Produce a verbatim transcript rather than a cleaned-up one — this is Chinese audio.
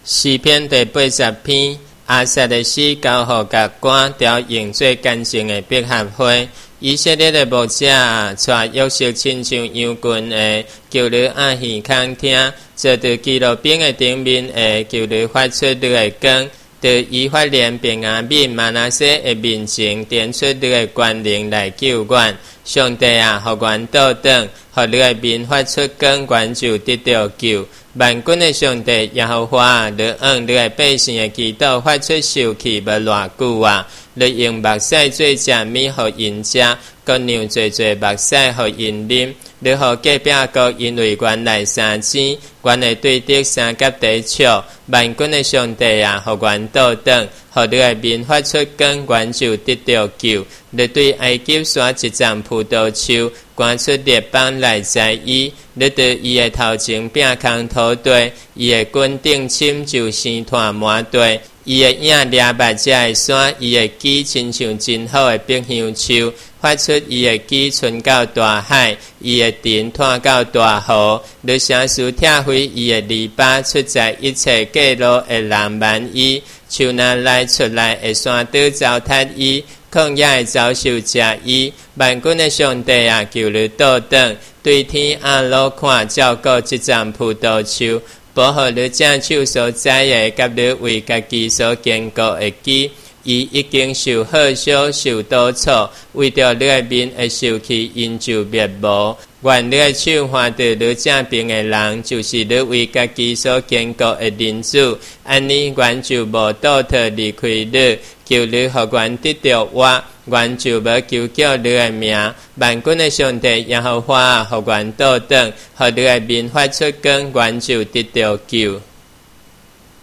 诗篇第八十篇，亚萨的诗交予甲官调用做干净的百合花。以色列的牧者啊，带约瑟亲像羊群的，求你按耳孔听，坐伫基路宾的顶面的，求你发出你的光。对以法莲便雅悯玛拿西的面前，点出你的权能来救援。上帝啊，互阮倒转，互你的面发出光，阮就得到救。万军的上帝耶和华啊，你按你的百姓的祈祷发出受气要偌久啊！你用目屎做食米，互因食，搁酿做做目屎，互因啉。你互隔壁国因为原来三钱，原来对得三甲地笑。万军的上帝啊，互阮倒转，互你的面发出光，阮就得到救。你对埃及山一丛葡萄树，赶出列邦来栽伊。你对伊的头前摒空土地，伊的棍顶深就生炭满地。伊的影掠目遮的山，伊的枝亲像真好的百香树，发出伊的枝伸到大海，伊的藤探到大河。你城市拆毁伊的篱笆，出在一切过路的人万伊，树若来出来的山倒糟蹋伊，旷野的遭受食伊。万军的上帝啊，求你倒转，对天阿罗看，照顾这丛葡萄树。保护你正手所栽的，甲你为家己所坚固的基，伊已经受好小受多错，为着你的面会受气，因就灭无。愿你的手换到你正边的人，就是你为家己所坚固的人子，安尼阮就无倒退离开你，求你互阮得到我，阮就无求叫你的名。万军的上帝耶和华，互阮倒转，互你的面发出光，阮就得到救。